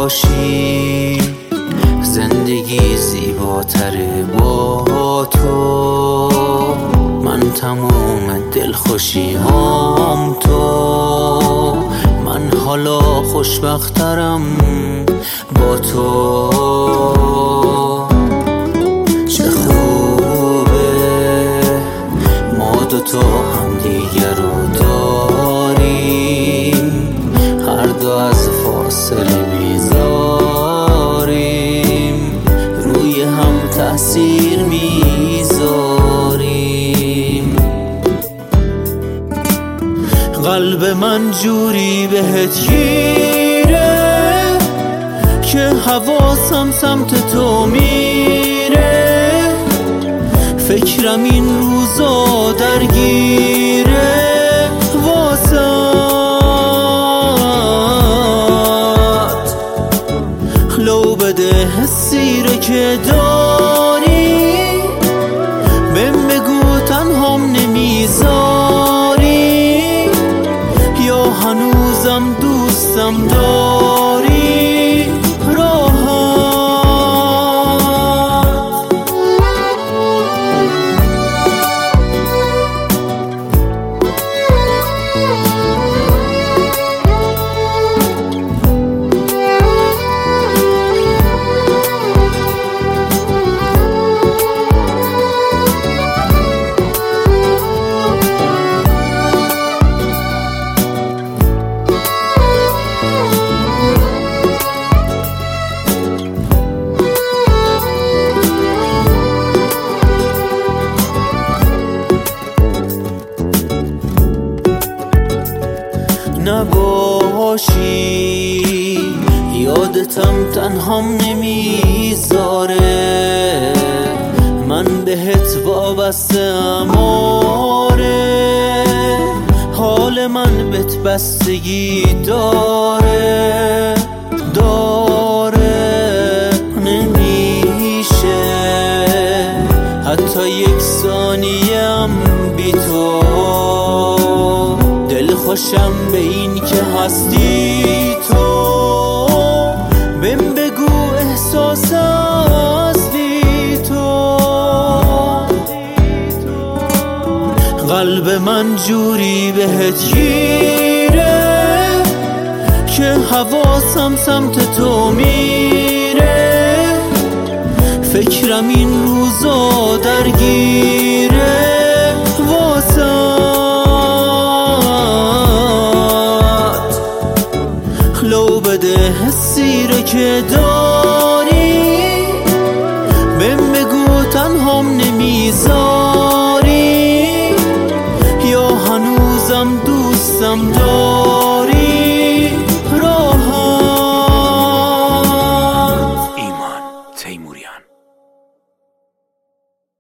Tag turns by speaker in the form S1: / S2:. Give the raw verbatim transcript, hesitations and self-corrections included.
S1: باشی زندگی زیباتره با تو. من تموم دلخوشی هام تو، من حالا خوشبخترم با تو. چه خوبه ما دوتا هم دیگر رو داریم، هر دو از فاصله بیزاریم، روی هم تأثیر میذاریم. قلب من جوری بهت گیره که حواسم سمت تو میره، فکرم این روزا درگیره واسات. لو بده حسی رو که داری، بهم بگو تنهام نمیذاری یا هنوزم دوستم داری راحت. نباشی یادتم تنهام نمیذاره، من بهت وابسته اماره، حال من بهت بستگی داره داره. نمیشه حتی یک ثانیه هم بی تو، دل خوشم به این که هستی تو. بهم بگو احساس هستی تو. قلب من جوری بهت گیره که حواسم سمت تو میره، فکرم این روزا درگیره واسات. لو بده حسی رو که داری، بهم بگو تنهام نمیذاری یا هنوزم دوستم داری